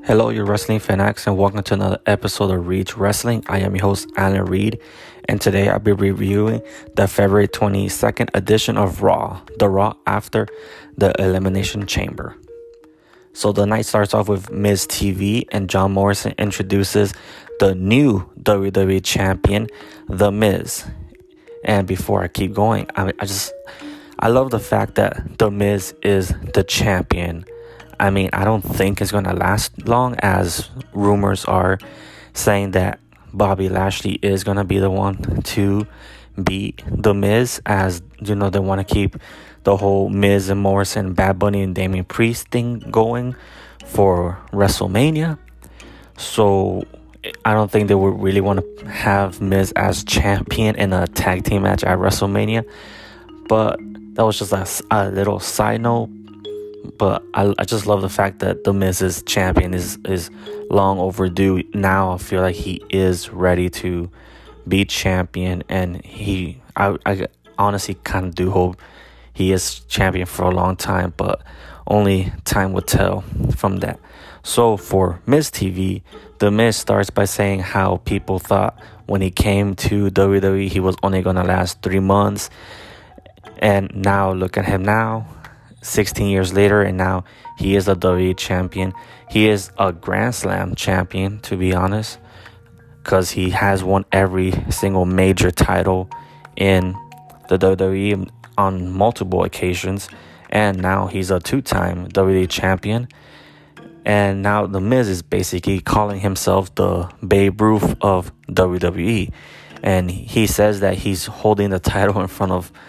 Hello, your wrestling fanatics, and welcome to another episode of Reed's Wrestling. I am your host, Alan Reed, and today I'll be reviewing the February 22nd edition of Raw, the Raw after the Elimination Chamber. So the night starts off with Miz TV, and John Morrison introduces the new WWE Champion, The Miz. And before I keep going, I love the fact that The Miz is the champion. I mean, I don't think it's going to last long, as rumors are saying that Bobby Lashley is going to be the one to beat The Miz, as, you know, they want to keep the whole Miz and Morrison, Bad Bunny and Damian Priest thing going for WrestleMania. So I don't think they would really want to have Miz as champion in a tag team match at WrestleMania. But that was just a little side note. But I just love the fact that The Miz's champion is long overdue. Now I feel like he is ready to be champion, and I honestly kind of do hope he is champion for a long time, but only time will tell from that. So for Miz TV, The Miz starts by saying how people thought when he came to WWE he was only going to last 3 months, and now look at him now. 16 years later, and now he is a WWE champion. He is a Grand Slam champion, to be honest, because he has won every single major title in the WWE on multiple occasions, and now he's a 2-time WWE champion. And now The Miz is basically calling himself the Babe Ruth of WWE, and he says that he's holding the title in front of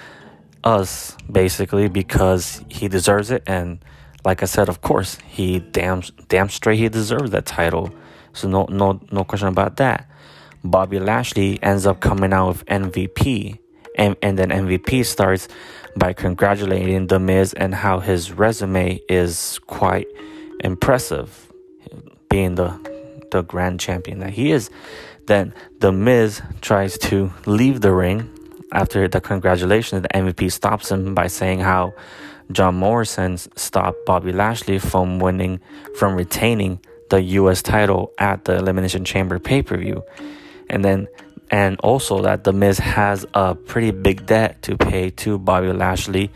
us basically because he deserves it. And like I said, of course, he damn straight he deserves that title, so no question about that. Bobby Lashley ends up coming out with MVP, and then MVP starts by congratulating The Miz and how his resume is quite impressive, being the grand champion that he is. Then The Miz tries to leave the ring. After the congratulations, the MVP stops him by saying how John Morrison stopped Bobby Lashley from retaining the U.S. title at the Elimination Chamber pay-per-view. And also that The Miz has a pretty big debt to pay to Bobby Lashley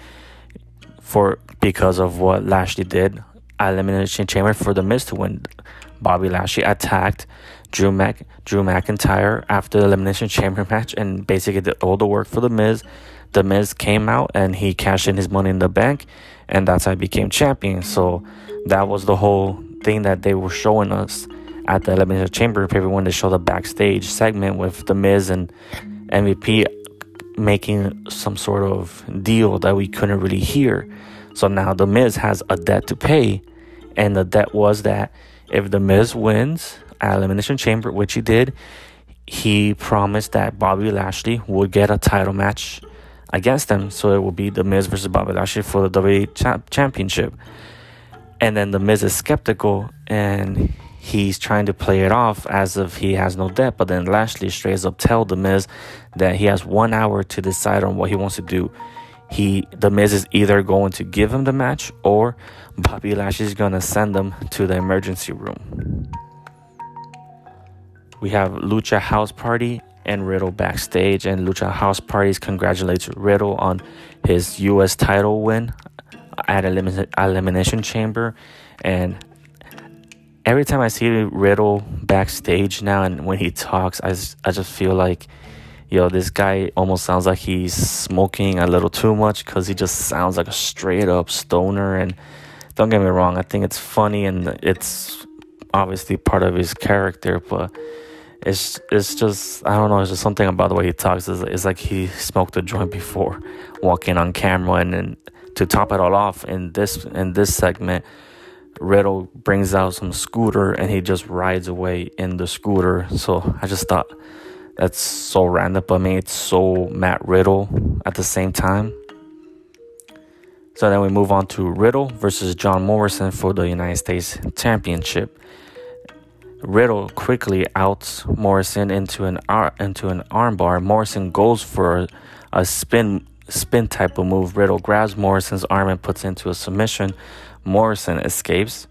because of what Lashley did at Elimination Chamber for The Miz to win. Bobby Lashley attacked Drew McIntyre after the Elimination Chamber match and basically did all the work for The Miz. The Miz came out and he cashed in his money in the bank, and that's how he became champion. So that was the whole thing that they were showing us at the Elimination Chamber paper when they showed the backstage segment with The Miz and MVP making some sort of deal that we couldn't really hear. So now The Miz has a debt to pay, and the debt was that if The Miz wins at Elimination Chamber, which he did, he promised that Bobby Lashley would get a title match against him. So it will be The Miz versus Bobby Lashley for the WWE Championship. And then The Miz is skeptical, and he's trying to play it off as if he has no debt. But then Lashley straight up tells The Miz that he has 1 hour to decide on what he wants to do. The Miz is either going to give him the match, or Bobby Lashley is going to send him to the emergency room. We have Lucha House Party and Riddle backstage, and Lucha House Party congratulates Riddle on his U.S. title win at Elimination Chamber. And every time I see Riddle backstage now, and when he talks, I just feel like, this guy almost sounds like he's smoking a little too much, because he just sounds like a straight up stoner. And don't get me wrong, I think it's funny and it's obviously part of his character, but it's just, I don't know, it's just something about the way he talks. It's like he smoked a joint before walking on camera. And then to top it all off, in this segment, Riddle brings out some scooter and he just rides away in the scooter. So I just thought that's so random, but I mean, it's so Matt Riddle at the same time. So then we move on to Riddle versus John Morrison for the United States Championship. Riddle quickly outs Morrison into an armbar. Morrison goes for a spin type of move. Riddle grabs Morrison's arm and puts into a submission. Morrison escapes,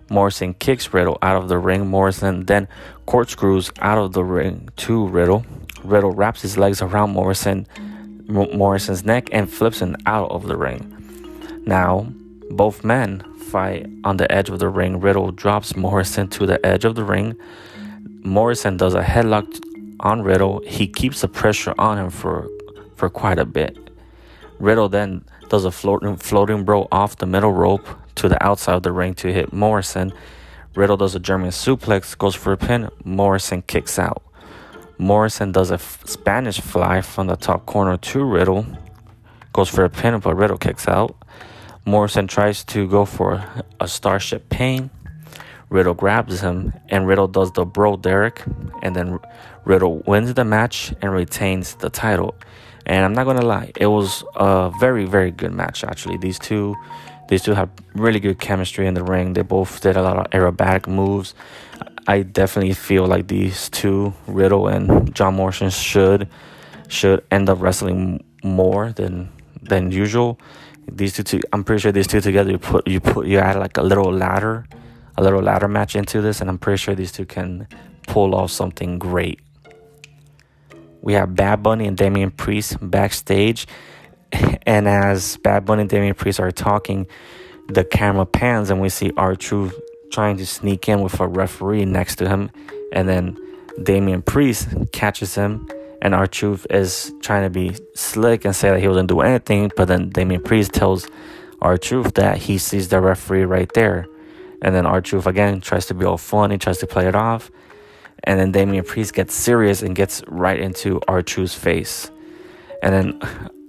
Morrison kicks Riddle out of the ring. Morrison then corkscrews out of the ring to Riddle. Riddle wraps his legs around Morrison's neck and flips him out of the ring. Now, both men fight on the edge of the ring. Riddle drops Morrison to the edge of the ring. Morrison does a headlock on Riddle. He keeps the pressure on him for quite a bit. Riddle then does a floating bro off the middle rope to the outside of the ring to hit Morrison. Riddle does a German suplex, goes for a pin. Morrison kicks out. Morrison does a Spanish fly from the top corner to Riddle, goes for a pin, but Riddle kicks out. Morrison tries to go for a Starship Pain. Riddle grabs him, and Riddle does the Bro Derek, and then Riddle wins the match and retains the title. And I'm not gonna lie, it was a very, very good match. Actually, these two have really good chemistry in the ring. They both did a lot of aerobatic moves. I definitely feel like these two, Riddle and John Morrison, should end up wrestling more than usual. These two, I'm pretty sure these two together, you add like a little ladder match into this, and I'm pretty sure these two can pull off something great. We have Bad Bunny and Damian Priest backstage, and as Bad Bunny and Damian Priest are talking, the camera pans and we see R-Truth trying to sneak in with a referee next to him, and then Damian Priest catches him, and R-Truth is trying to be slick and say that he wasn't doing anything, but then Damian Priest tells R-Truth that he sees the referee right there, and then R-Truth again tries to be all funny, tries to play it off, and then Damian Priest gets serious and gets right into R-Truth's face, and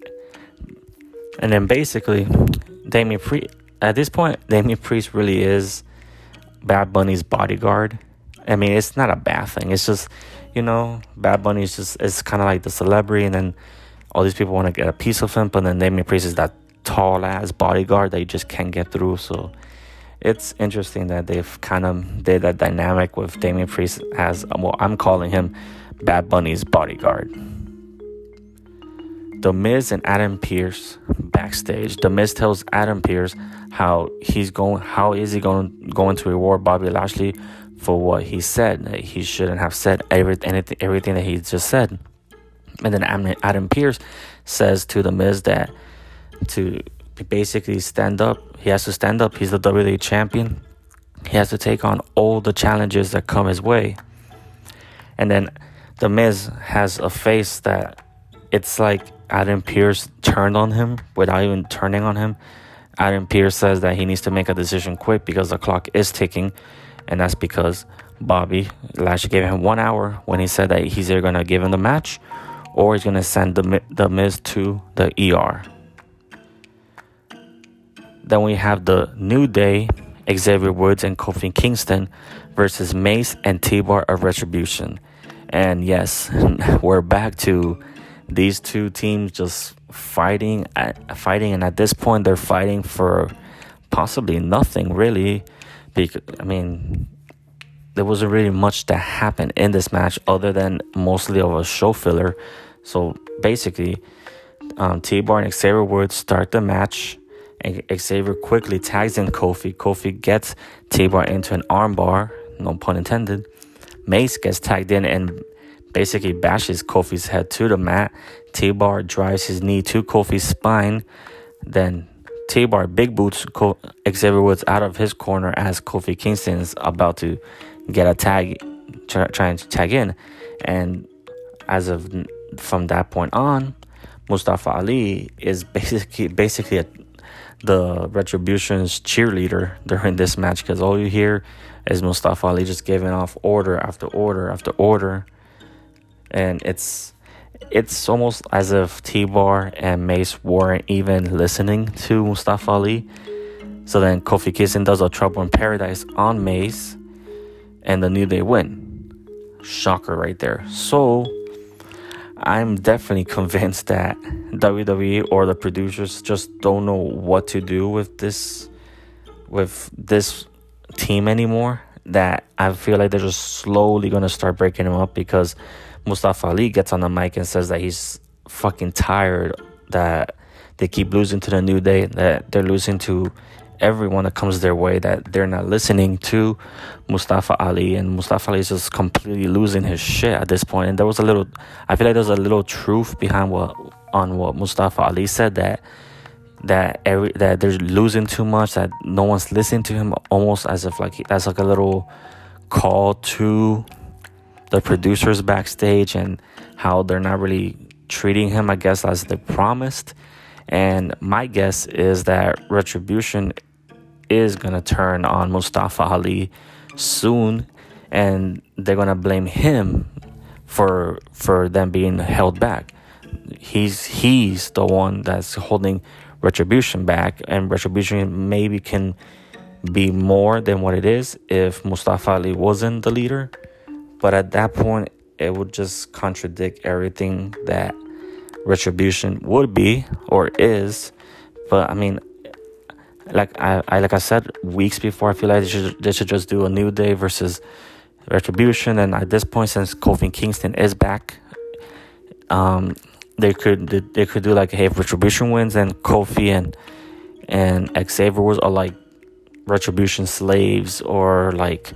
then basically Damian Priest, at this point, Damian Priest really is Bad Bunny's bodyguard. I mean, it's not a bad thing. It's just, Bad Bunny is kind of like the celebrity, and then all these people want to get a piece of him, but then Damian Priest is that tall ass bodyguard that you just can't get through. So it's interesting that they've kind of did that dynamic with Damian Priest as, well, I'm calling him Bad Bunny's bodyguard. The Miz and Adam Pearce backstage. The Miz tells Adam Pearce how is he going to reward Bobby Lashley for what he said. That he shouldn't have said everything that he just said. And then Adam Pearce says to The Miz that to basically stand up, he has to stand up. He's the WWE champion. He has to take on all the challenges that come his way. And then The Miz has a face that it's like Adam Pearce turned on him without even turning on him. Adam Pearce says that he needs to make a decision quick because the clock is ticking, and that's because Bobby Lashley gave him 1 hour when he said that he's either going to give him the match or he's going to send the Miz to the ER. Then we have the New Day, Xavier Woods and Kofi Kingston versus Mace and T-Bar of Retribution. And yes, we're back to these two teams just fighting, and at this point they're fighting for possibly nothing really, because there wasn't really much that happened in this match other than mostly of a show filler. So basically, T-Bar and Xavier Woods start the match, and Xavier quickly tags in Kofi. Kofi gets T-Bar into an armbar, no pun intended. Mace gets tagged in and basically bashes Kofi's head to the mat. T-Bar drives his knee to Kofi's spine. Then T-Bar big boots Xavier Woods out of his corner as Kofi Kingston is about to get a tag, trying to tag in. And from that point on, Mustafa Ali is basically the Retribution's cheerleader during this match, because all you hear is Mustafa Ali just giving off order after order after order. And it's almost as if T-Bar and Mace weren't even listening to Mustafa Ali. So then Kofi Kingston does a Trouble in Paradise on Mace, and the New Day win. Shocker right there. So I'm definitely convinced that WWE or the producers just don't know what to do with this team anymore. That I feel like they're just slowly going to start breaking them up, because Mustafa Ali gets on the mic and says that he's fucking tired that they keep losing to the New Day, that they're losing to everyone that comes their way, that they're not listening to Mustafa Ali, and Mustafa Ali is just completely losing his shit at this point. And I feel like there was a little truth behind what Mustafa Ali said, that they're losing too much, that no one's listening to him, almost as if like that's like a little call to the producers backstage, and how they're not really treating him, I guess, as they promised. And my guess is that Retribution is gonna turn on Mustafa Ali soon, and they're gonna blame him for them being held back. He's the one that's holding Retribution back, and Retribution maybe can be more than what it is if Mustafa Ali wasn't the leader. But at that point, it would just contradict everything that Retribution would be or is. But I mean, like I said weeks before, I feel like they should just do a New Day versus Retribution. And at this point, since Kofi Kingston is back, they could do like, hey, if Retribution wins, and Kofi and Xavier was, are like Retribution slaves, or like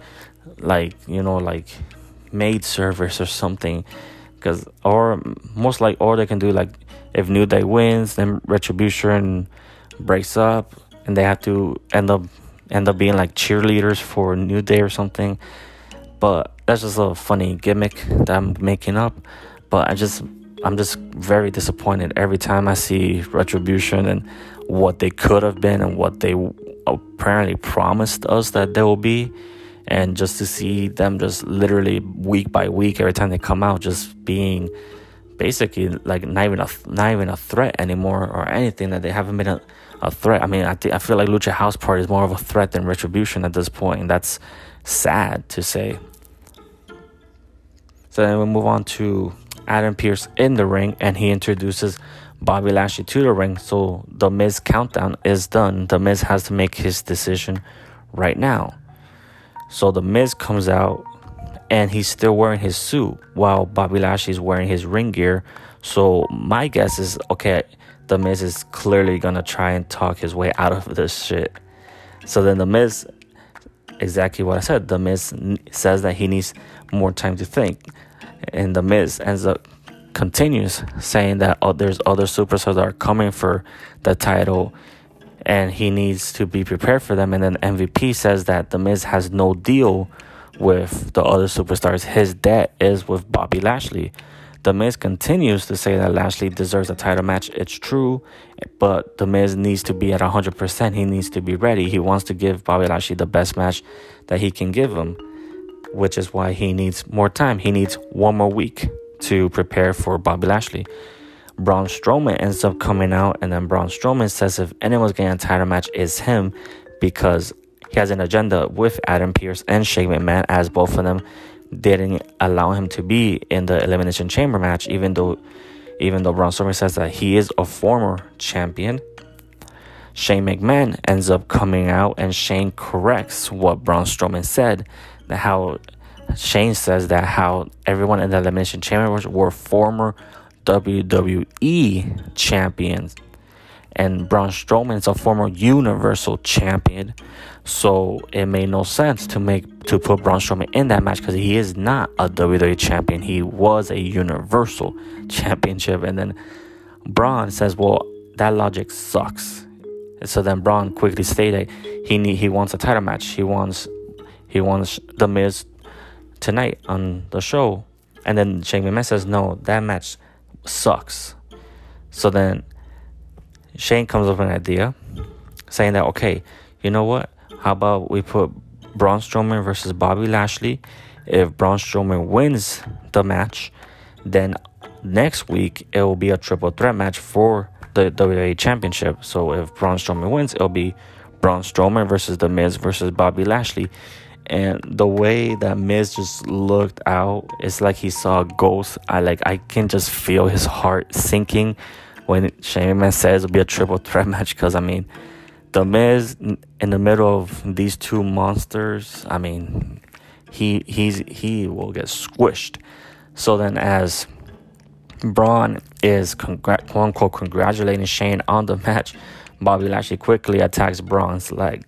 maid service or something. Or they can do like, if New Day wins, then Retribution breaks up, and they have to end up being like cheerleaders for New Day or something. But that's just a funny gimmick that I'm making up. But I'm just very disappointed every time I see Retribution and what they could have been and what they apparently promised us that they will be. And just to see them just literally week by week, every time they come out, just being basically like not even a threat anymore, or anything, that they haven't been a threat. I mean, I feel like Lucha House Party is more of a threat than Retribution at this point, and that's sad to say. So then we move on to Adam Pearce in the ring, and he introduces Bobby Lashley to the ring. So the Miz countdown is done. The Miz has to make his decision right now. So the Miz comes out, and he's still wearing his suit while Bobby Lashley's wearing his ring gear. So my guess is, okay, the Miz is clearly going to try and talk his way out of this shit. So then the Miz, exactly what I said, the Miz says that he needs more time to think. And the Miz continues saying that there's other superstars that are coming for the title, and he needs to be prepared for them. And then MVP says that the Miz has no deal with the other superstars. His debt is with Bobby Lashley. The Miz continues to say that Lashley deserves a title match. It's true, but the Miz needs to be at 100%. He needs to be ready. He wants to give Bobby Lashley the best match that he can give him, which is why he needs more time. He needs one more week to prepare for Bobby Lashley. Braun Strowman ends up coming out, and then Braun Strowman says if anyone's getting a title match, it's him, because he has an agenda with Adam Pearce and Shane McMahon, as both of them didn't allow him to be in the Elimination Chamber match, even though Braun Strowman says that he is a former champion. Shane McMahon ends up coming out, and Shane corrects what Braun Strowman said, that how Shane says that how everyone in the Elimination Chamber were former WWE champions, and Braun Strowman is a former Universal champion. So it made no sense to put Braun Strowman in that match, because he is not a WWE champion. He was a Universal Championship. And then Braun says, well, that logic sucks. So then Braun quickly stated he wants a title match. He wants the Miz tonight on the show. And then Shane McMahon says, no, that match sucks. So then Shane comes up with an idea, saying that, okay, you know what? How about we put Braun Strowman versus Bobby Lashley? If Braun Strowman wins the match, then next week it will be a triple threat match for the WWE Championship. So if Braun Strowman wins, it'll be Braun Strowman versus The Miz versus Bobby Lashley. And the way that Miz just looked out, it's like he saw a ghost. I can just feel his heart sinking when Shane McMahon says it'll be a triple threat match. Because, I mean, The Miz in the middle of these two monsters, I mean, he will get squished. So then as Braun is quote unquote congratulating Shane on the match. Bobby Lashley quickly attacks Braun's leg.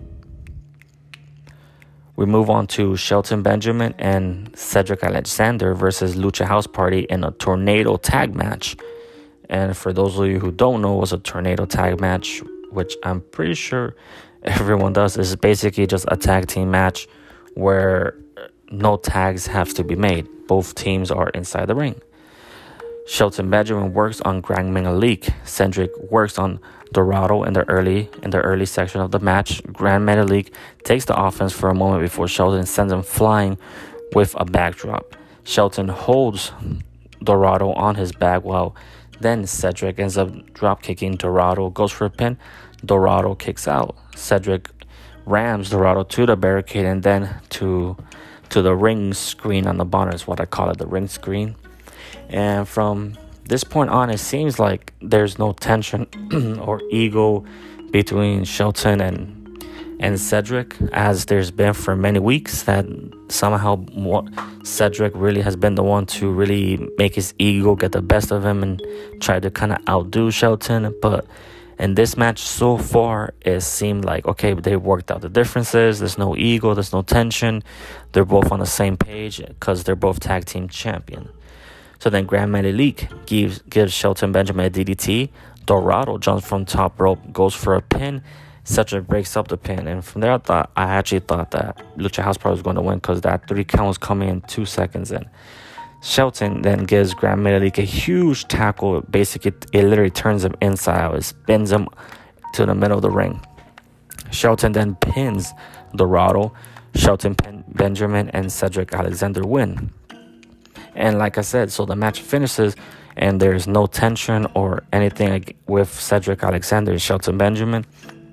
We move on to Shelton Benjamin and Cedric Alexander versus Lucha House Party in a tornado tag match. And for those of you who don't know, it was a tornado tag match, which I'm pretty sure everyone does. This is basically just a tag team match where no tags have to be made. Both teams are inside the ring. Shelton Benjamin works on Grand Metalik. Cedric works on Dorado in the early section of the match. Grand Metalik takes the offense for a moment before Shelton sends him flying with a backdrop. Shelton holds Dorado on his back while then Cedric ends up drop kicking Dorado, goes for a pin. Dorado kicks out. Cedric rams Dorado to the barricade and then to the ring screen on the bottom is what I call it, the ring screen. And from this point on, it seems like there's no tension or ego between Shelton and Cedric, as there's been for many weeks, that somehow Cedric really has been the one to really make his ego get the best of him and try to kind of outdo Shelton. But in this match so far, it seemed like, okay, they worked out the differences. There's no ego, there's no tension. They're both on the same page because they're both tag team champion. So then Grand Metalik gives Shelton Benjamin a DDT. Dorado jumps from top rope, goes for a pin. Cedric breaks up the pin. And from there, I actually thought that Lucha House Party was going to win because that 3 count was coming in 2 seconds in. Shelton then gives Grand Metalik a huge tackle. Basically, it literally turns him inside out. It spins him to the middle of the ring. Shelton then pins Dorado. Shelton, Benjamin, and Cedric Alexander win. And like I said, so the match finishes and there's no tension or anything with Cedric Alexander and Shelton Benjamin.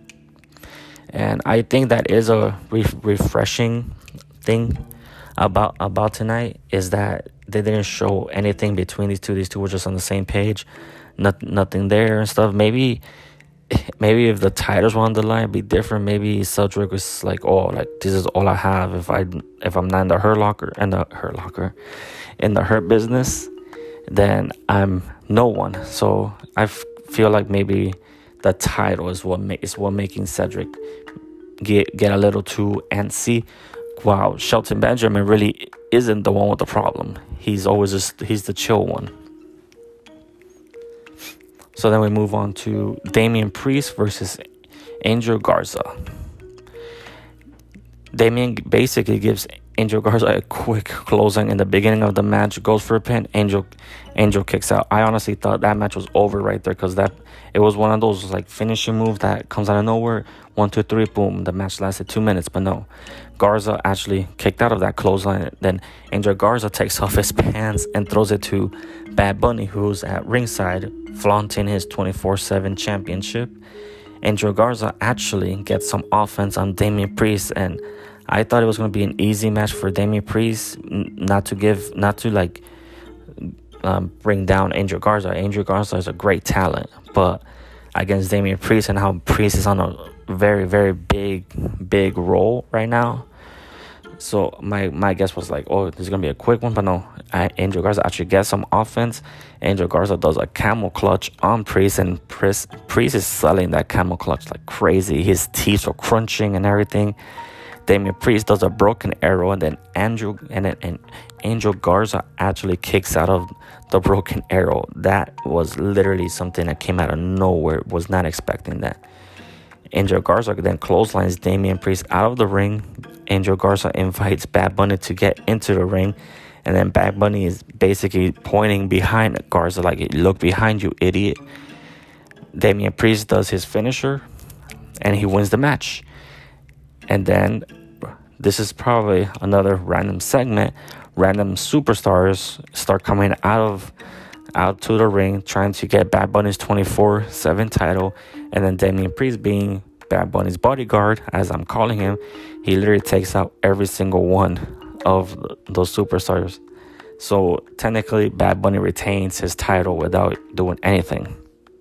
And I think that is a refreshing thing about tonight, is that they didn't show anything between these two. These two were just on the same page. Nothing there and stuff. Maybe if the titles were on the line, it'd be different. Maybe Cedric was like, oh, like this is all I have. If I'm not in the Hurt business, then I'm no one. So I feel like maybe the title is what making Cedric get a little too antsy. Wow, Shelton Benjamin really isn't the one with the problem. He's the chill one. So then we move on to Damian Priest versus Angel Garza. Damian basically gives Angel Garza a quick closing in the beginning of the match, goes for a pin. Angel kicks out. I honestly thought that match was over right there because it was one of those like finishing moves that comes out of nowhere. 1, 2, 3, boom. The match lasted 2 minutes, but no. Garza actually kicked out of that clothesline. Then Angel Garza takes off his pants and throws it to Bad Bunny, who's at ringside flaunting his 24/7 championship. Angel Garza actually gets some offense on Damian Priest, and I thought it was going to be an easy match for Damian Priest, not to bring down Angel Garza. Angel Garza is a great talent, but against Damian Priest and how Priest is on a very, very big role right now. So my guess was like, oh, this is going to be a quick one, but no. Angel Garza actually gets some offense. Angel Garza does a camel clutch on Priest, and Priest is selling that camel clutch like crazy. His teeth are crunching and everything. Damian Priest does a broken arrow, and then Angel Garza actually kicks out of the broken arrow. That was literally something that came out of nowhere. Was not expecting that. Angel Garza then clotheslines Damian Priest out of the ring. Angel Garza invites Bad Bunny to get into the ring, and then Bad Bunny is basically pointing behind Garza like, look behind you, idiot. Damian Priest does his finisher, and he wins the match. And then this is probably another random segment. Random superstars start coming out to the ring trying to get Bad Bunny's 24/7 title. And then Damian Priest, being Bad Bunny's bodyguard, as I'm calling him, he literally takes out every single one of those superstars. So technically, Bad Bunny retains his title without doing anything.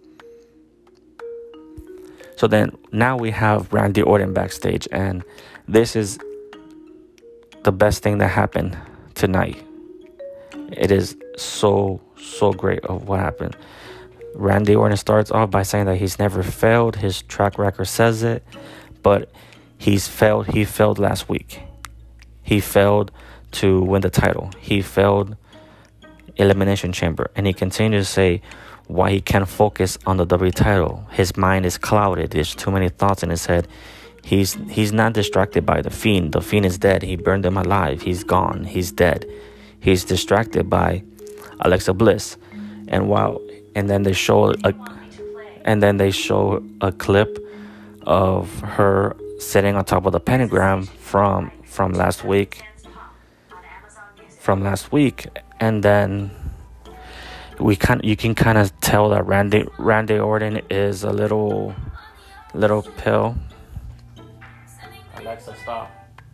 So then now we have Randy Orton backstage, and this is the best thing that happened tonight. It is so great of what happened. Randy Orton starts off by saying that he's never failed. His track record says it, but he's failed. He failed last week. He failed to win the title. He failed Elimination Chamber, and he continues to say why he can't focus on the WWE title. His mind is clouded. There's too many thoughts in his head. He's not distracted by the Fiend. The Fiend is dead. He burned him alive. He's gone. He's dead. He's distracted by Alexa Bliss, and then they show a clip of her sitting on top of the pentagram from last week. And then you can kind of tell that Randy Orton is a little pill. Alexa, stop.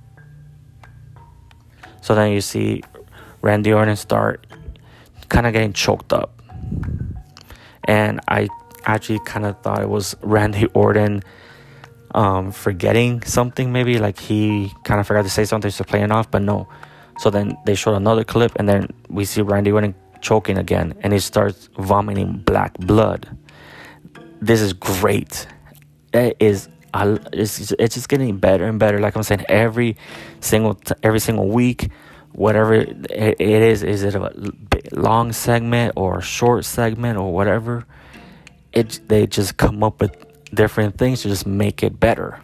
So then you see Randy Orton start kind of getting choked up, and I actually kind of thought it was Randy Orton forgetting something, maybe like he kind of forgot to say something, so playing off, but no. So then they showed another clip, and then we see Randy Orton choking again, and he starts vomiting black blood. This is great. It's just getting better and better. Like I'm saying, every single week, whatever it is it a long segment or a short segment or whatever, they just come up with different things to just make it better.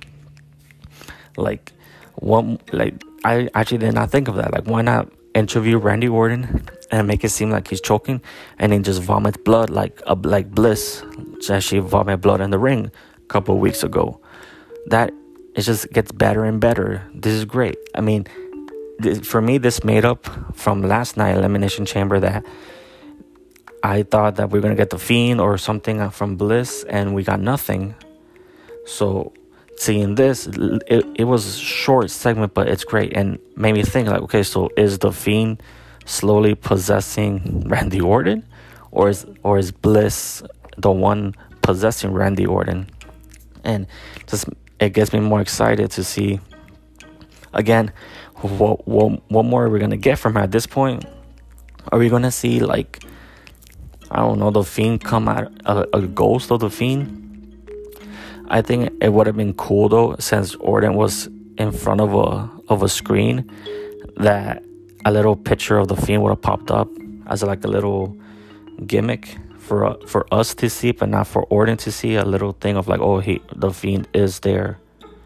I actually did not think of that. Like, why not interview Randy Orton and make it seem like he's choking, and then just vomit blood like Bliss actually vomited blood in the ring a couple of weeks ago. That it just gets better and better. This is great. I mean, for me, this made up from last night Elimination Chamber that I thought that we were gonna get the Fiend or something from Bliss, and we got nothing. So seeing this, it was a short segment, but it's great, and made me think like, okay, so is the Fiend slowly possessing Randy Orton, or is Bliss the one possessing Randy Orton? And just it gets me more excited to see again what more are we gonna get from her at this point. Are we gonna see, like, I don't know, the Fiend come out, a ghost of the Fiend? I think it would have been cool though, since Orton was in front of a screen, that a little picture of the Fiend would have popped up as like a little gimmick for us to see, but not for Orton to see. A little thing of like, oh, the Fiend is there.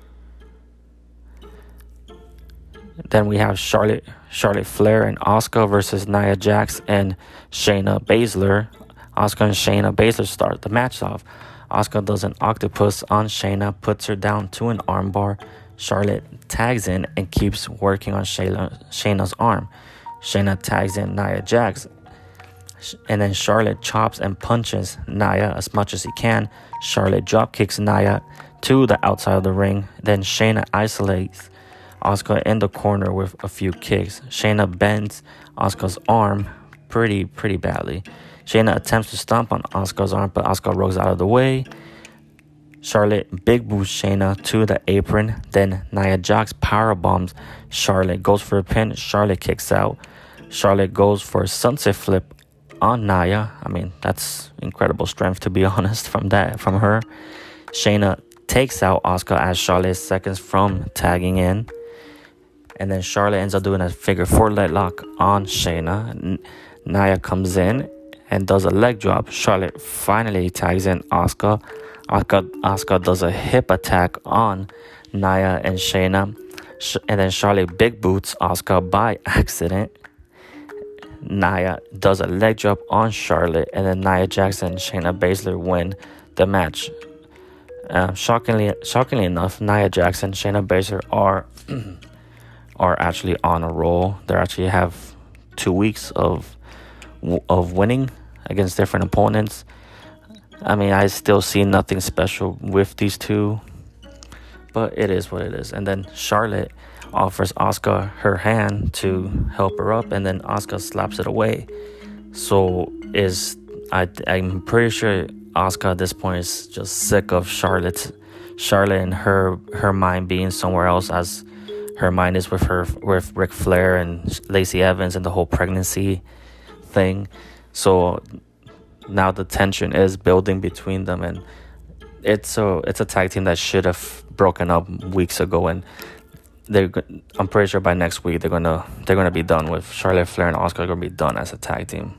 Then we have Charlotte Flair and Asuka versus Nia Jax and Shayna Baszler. Asuka and Shayna Baszler start the match off. Asuka does an octopus on Shayna, puts her down to an armbar. Charlotte tags in and keeps working on Shayna's arm. Shayna tags in Nia Jax, and then Charlotte chops and punches Nia as much as he can. Charlotte drop kicks Nia to the outside of the ring. Then Shayna isolates Asuka in the corner with a few kicks. Shayna bends Asuka's arm pretty badly. Shayna attempts to stomp on Asuka's arm, but Asuka rolls out of the way. Charlotte big boosts Shayna to the apron. Then Nia Jax power bombs Charlotte, goes for a pin. Charlotte kicks out. Charlotte goes for a sunset flip on Nia. I mean, that's incredible strength, to be honest, from her. Shayna takes out Asuka as Charlotte is seconds from tagging in. And then Charlotte ends up doing a figure 4 leg lock on Shayna. Nia comes in and does a leg drop. Charlotte finally tags in Asuka. Asuka does a hip attack on Nia and Shayna. And then Charlotte big boots Asuka by accident. Nia does a leg drop on Charlotte. And then Nia Jax and Shayna Baszler win the match. Shockingly enough, Nia Jax and Shayna Baszler are actually on a roll. They actually have 2 weeks of winning against different opponents. I mean, I still see nothing special with these two, but it is what it is. And then Charlotte offers Asuka her hand to help her up, and then Asuka slaps it away. So I'm pretty sure Asuka at this point is just sick of Charlotte and her mind being somewhere else, as her mind is with Ric Flair and Lacey Evans and the whole pregnancy thing. So now the tension is building between them, and it's a tag team that should have broken up weeks ago, and I'm pretty sure by next week they're gonna be done with Charlotte Flair and Asuka. Are gonna be done as a tag team.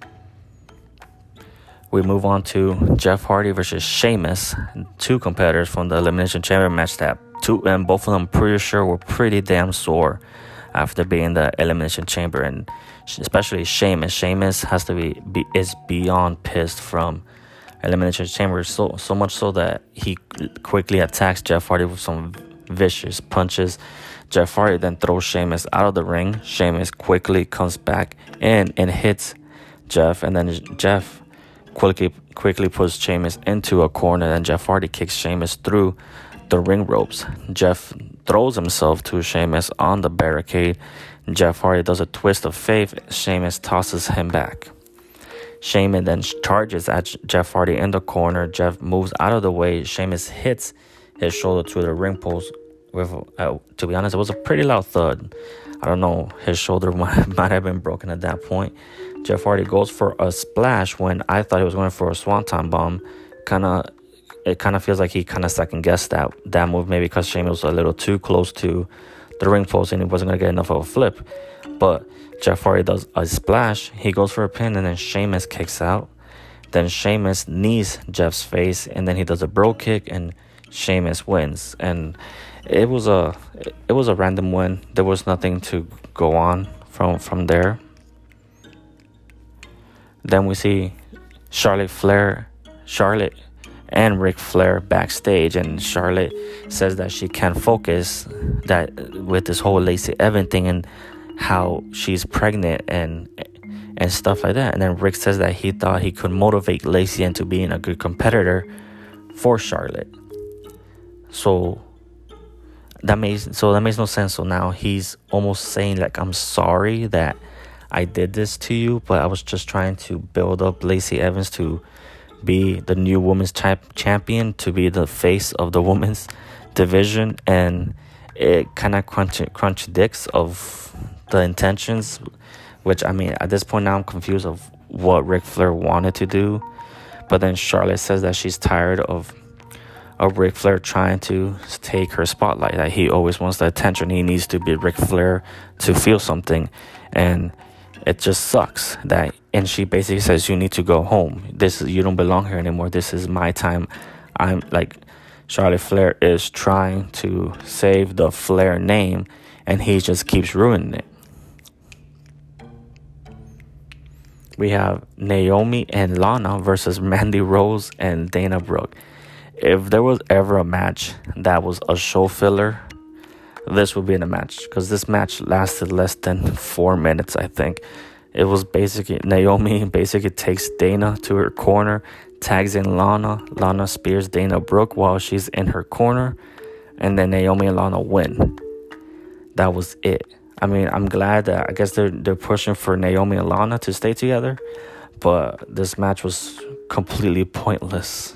We move on to Jeff Hardy versus Sheamus, two competitors from the Elimination Chamber match and both of them pretty sure were pretty damn sore after being in the Elimination Chamber, and especially Sheamus. Sheamus has to is beyond pissed from Elimination Chamber, so much so that he quickly attacks Jeff Hardy with some vicious punches. Jeff Hardy then throws Sheamus out of the ring. Sheamus quickly comes back in and hits Jeff, and then Jeff quickly puts Sheamus into a corner, and Jeff Hardy kicks Sheamus through the ring ropes. Jeff throws himself to Sheamus on the barricade. Jeff Hardy does a twist of fate. Sheamus tosses him back. Sheamus then charges at Jeff Hardy in the corner. Jeff moves out of the way. Sheamus hits his shoulder to the ring post with, to be honest, it was a pretty loud thud. I don't know, his shoulder might have been broken at that point. Jeff Hardy goes for a splash when I thought he was going for a swanton bomb. It kind of feels like he kind of second guessed that move, maybe because Sheamus was a little too close to the ring post and he wasn't going to get enough of a flip. But Jeff Hardy does a splash. He goes for a pin, and then Sheamus kicks out. Then Sheamus knees Jeff's face, and then he does a bro kick, and Sheamus wins. And it was a random win. There was nothing to go on from there. Then we see Charlotte and Ric Flair backstage, and Charlotte says that she can't focus that with this whole Lacey Evans thing and how she's pregnant and stuff like that. And then Rick says that he thought he could motivate Lacey into being a good competitor for Charlotte. So that makes no sense. So now he's almost saying like, I'm sorry that I did this to you, but I was just trying to build up Lacey Evans to be the new women's champion, to be the face of the women's division, and it kind of contradicts of the intentions, which, I mean, at this point now I'm confused of what Ric Flair wanted to do. But then Charlotte says that she's tired of Ric Flair trying to take her spotlight, that he always wants the attention. He needs to be Ric Flair to feel something, and it just sucks that. And she basically says, you need to go home. You don't belong here anymore. This is my time. I'm like, Charlotte Flair is trying to save the Flair name, and he just keeps ruining it. We have Naomi and Lana versus Mandy Rose and Dana Brooke. If there was ever a match that was a show filler, this would be in a match, because this match lasted less than 4 minutes, I think. It was basically, Naomi basically takes Dana to her corner, tags in Lana. Lana spears Dana Brooke while she's in her corner, and then Naomi and Lana win. That was it. I mean, I'm glad that, I guess they're pushing for Naomi and Lana to stay together, but this match was completely pointless.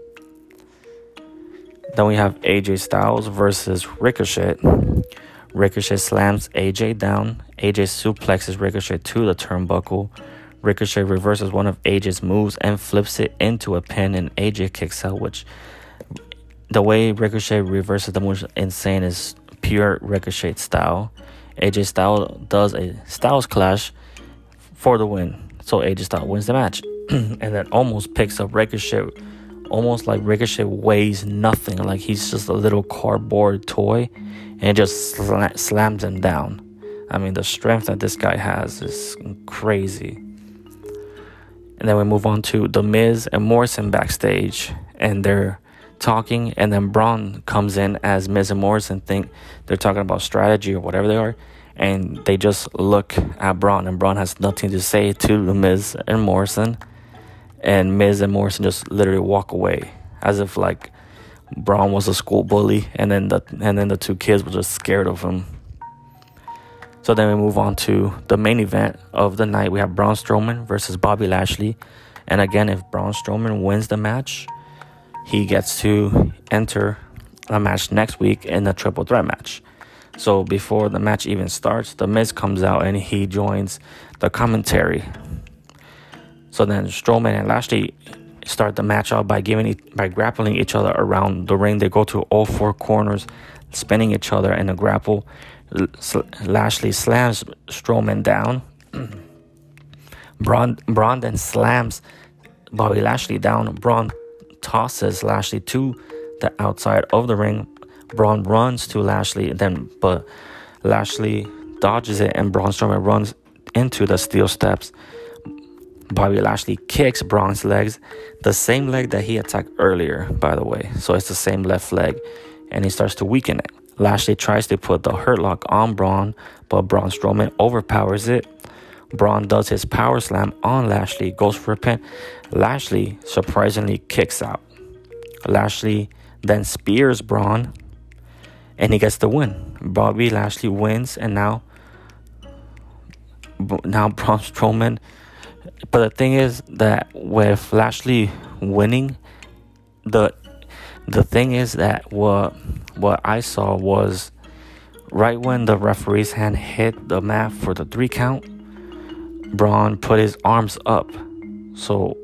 Then we have AJ Styles versus Ricochet. Ricochet slams AJ down. AJ suplexes Ricochet to the turnbuckle. Ricochet reverses one of AJ's moves and flips it into a pin, and AJ kicks out, which the way Ricochet reverses the move is insane. Is pure Ricochet style. AJ Styles does a Styles Clash for the win. So AJ Styles wins the match. And then almost picks up Ricochet. Almost like Ricochet weighs nothing. Like he's just a little cardboard toy. And just slams him down. I mean, the strength that this guy has is crazy. And then we move on to The Miz and Morrison backstage. And they're talking, and then Braun comes in as Miz and Morrison think they're talking about strategy or whatever they are, and they just look at Braun, and Braun has nothing to say to the Miz and Morrison, and Miz and Morrison just literally walk away as if like Braun was a school bully, and then the two kids were just scared of him. So then we move on to the main event of the night. We have Braun Strowman versus Bobby Lashley, and again, if Braun Strowman wins the match, he gets to enter a match next week in a triple threat match. So before the match even starts, The Miz comes out and he joins the commentary. So then Strowman and Lashley start the match out by grappling each other around the ring. They go to all four corners, spinning each other in a grapple. Lashley slams Strowman down. Braun then slams Bobby Lashley down. Braun tosses Lashley to the outside of the ring. Braun runs to Lashley, but Lashley dodges it, and Braun Strowman runs into the steel steps. Bobby Lashley kicks Braun's legs, the same leg that he attacked earlier, by the way. So it's the same left leg, and he starts to weaken it. Lashley tries to put the Hurt Lock on Braun, but Braun Strowman overpowers it. Braun does his power slam on Lashley, goes for a pin. Lashley surprisingly kicks out. Lashley then spears Braun, and he gets the win. Bobby Lashley wins, and now Braun Strowman. But the thing is that with Lashley winning, the thing is that what I saw was right when the referee's hand hit the mat for the 3 count, Braun put his arms up. So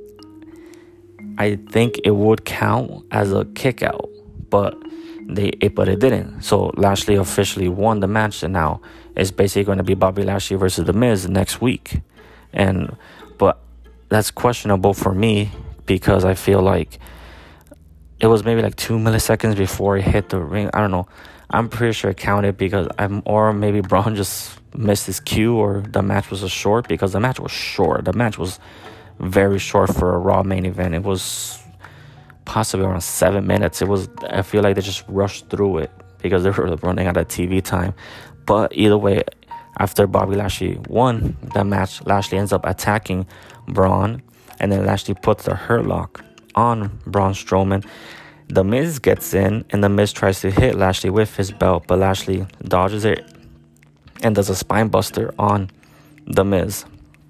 I think it would count as a kick out, but it didn't. So Lashley officially won the match, and now it's basically going to be Bobby Lashley versus The Miz next week. But that's questionable for me because I feel like it was maybe like 2 milliseconds before he hit the ring. I don't know. I'm pretty sure it counted because or maybe Braun just missed his cue, or the match was short, because the match was short. The match was very short for a Raw main event. It was possibly around 7 minutes. I feel like they just rushed through it because they were running out of TV time. But either way, after Bobby Lashley won the match, Lashley ends up attacking Braun, and then Lashley puts the Hurt Lock on Braun Strowman. The Miz gets in, and The Miz tries to hit Lashley with his belt, but Lashley dodges it and does a spine buster on The Miz.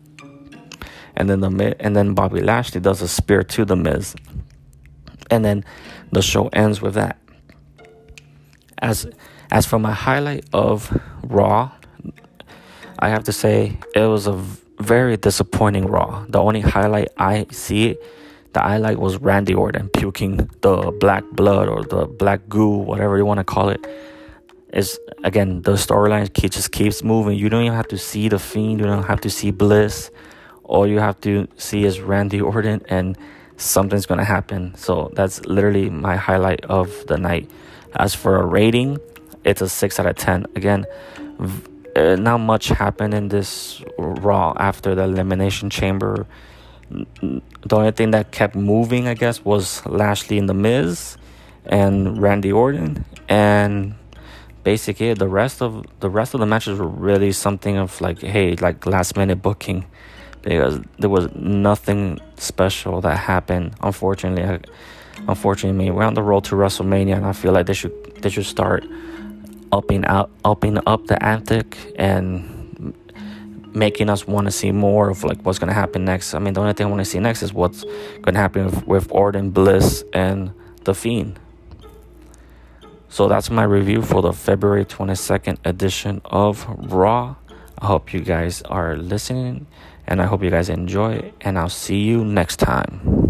And then Bobby Lashley does a spear to The Miz. And then the show ends with that. As for my highlight of Raw, I have to say it was a very disappointing Raw. The only highlight that I like was Randy Orton puking the black blood or the black goo, whatever you want to call it. Is again, the storyline just keeps moving. You don't even have to see The Fiend. You don't have to see Bliss. All you have to see is Randy Orton, and something's going to happen. So that's literally my highlight of the night. As for a rating, it's a 6 out of 10. Again, not much happened in this Raw after the Elimination Chamber. The only thing that kept moving, I guess, was Lashley and The Miz and Randy Orton, and basically the rest of the matches were really something of like last minute booking, because there was nothing special that happened. Unfortunately, we're on the road to WrestleMania, and I feel like they should start upping up the antic and making us want to see more of like what's going to happen next. I mean, the only thing I want to see next is what's going to happen with Orton, Bliss, and The Fiend. So that's my review for the February 22nd edition of Raw. I hope you guys are listening, and I hope you guys enjoy it, and I'll see you next time.